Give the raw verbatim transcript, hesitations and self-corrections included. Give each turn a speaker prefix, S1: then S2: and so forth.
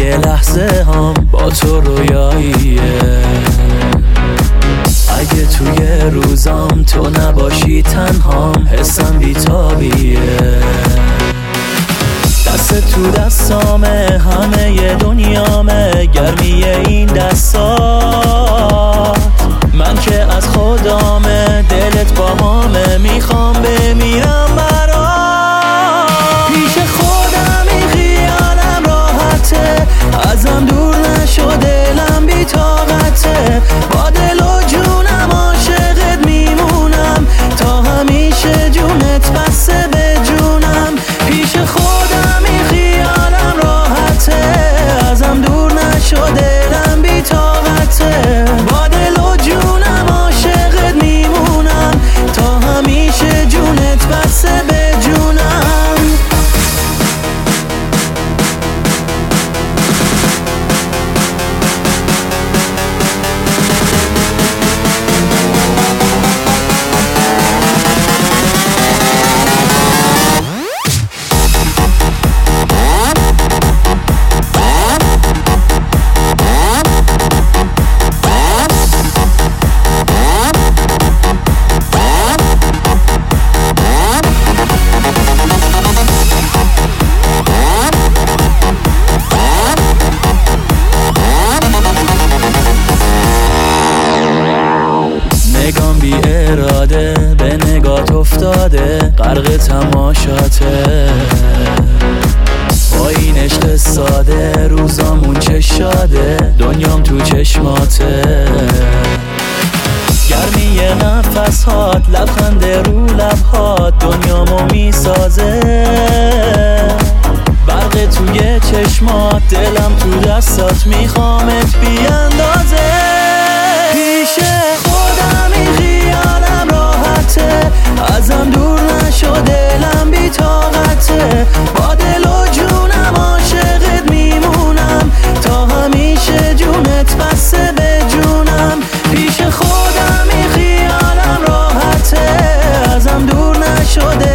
S1: یه لحظه هم با تو رویاییه. اگه توی روزام تو نباشی تنهام حسم بیتابیه. دست تو دستامه همه ی دنیامه گرمی این دستات. من که از خودامه دلت با همه میخوام بمیرم برات. پیش خودم این خیالم راحته ازم دور نشو دلم بی طاقته. با دل و جونم عاشقت میمونم تا همیشه جونت بسته به جونم. پیش خودم این خیالم راحته ازم دور نشو دلم بی طاقته. با دل و جونم عاشقت میمونم تا همیشه جونت بسته به جونم. نگام بی اراده به نگات افتاده غرق تماشاته. با این عشق ساده روزامون چه شاده دنیام تو چشماته. گرمی نفس هات لبخند رو لبهات دنیامو میسازه. برق توی چشمات دلم تو دستات میخوامت بی اندازه. پیش خودم این خیالم راحته ازم دور نشو دلم بی طاقته. با دل و جونم عاشقت میمونم تا همیشه جونت بسته به جونم. پیش خودم این خیالم راحته ازم دور نشو